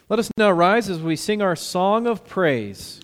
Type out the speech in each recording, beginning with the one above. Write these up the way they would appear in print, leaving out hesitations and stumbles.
Let us now rise as we sing our song of praise.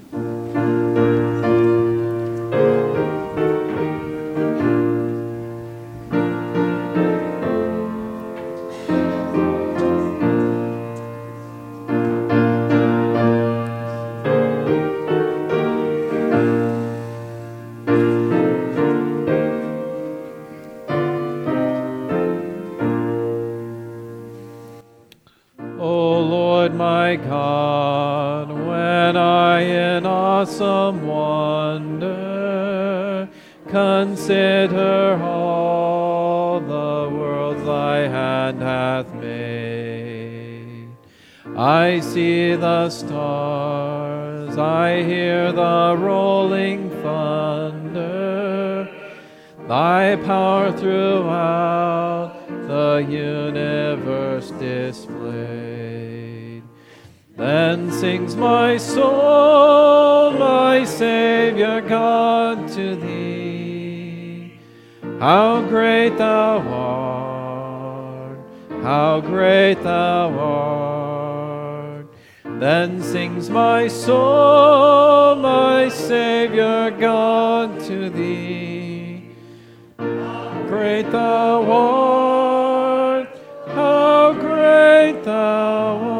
My God, when I in awesome wonder consider all the worlds thy hand hath made, I see the stars, I hear the rolling thunder, thy power throughout the universe displayed. Then sings my soul, my Savior God, to thee. How great thou art, how great thou art. Then sings my soul, my Savior God, to thee. How great thou art, how great thou art.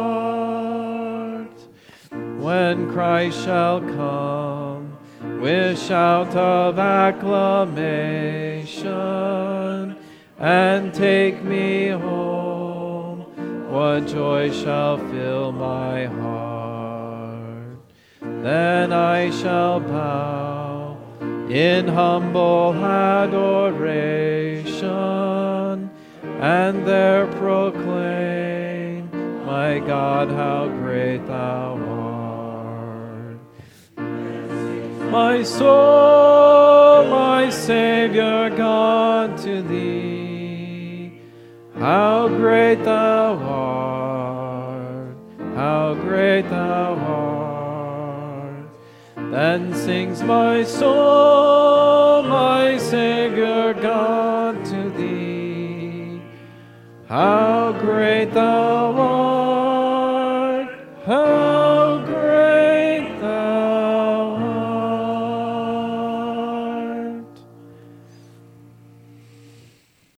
When Christ shall come with shout of acclamation and take me home, what joy shall fill my heart? Then I shall bow in humble adoration and there proclaim, my God, how great thou art. My soul, my Savior God, to thee. How great thou art, how great thou art. Then sings my soul, my Savior God, to thee. How great thou art.